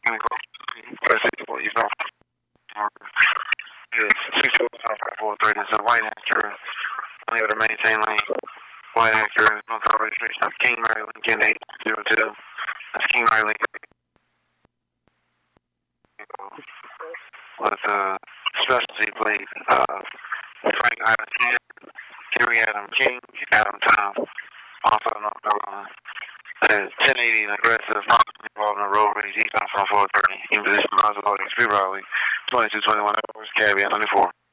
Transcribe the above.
gonna go. Press it, you know. Yes, 430 is a white actor, unable to maintain lane. White actor, no car registration of King Mary Lincoln 802. That's King Mary Lincoln. With specialty plate, Frank Adam King, Henry Adam King, Adam Tom, also North Carolina. 1080 aggressive, involved in a road rage, eastbound from 430. In position, Maserati, Speed Raleigh, 2221 hours, cabin 24.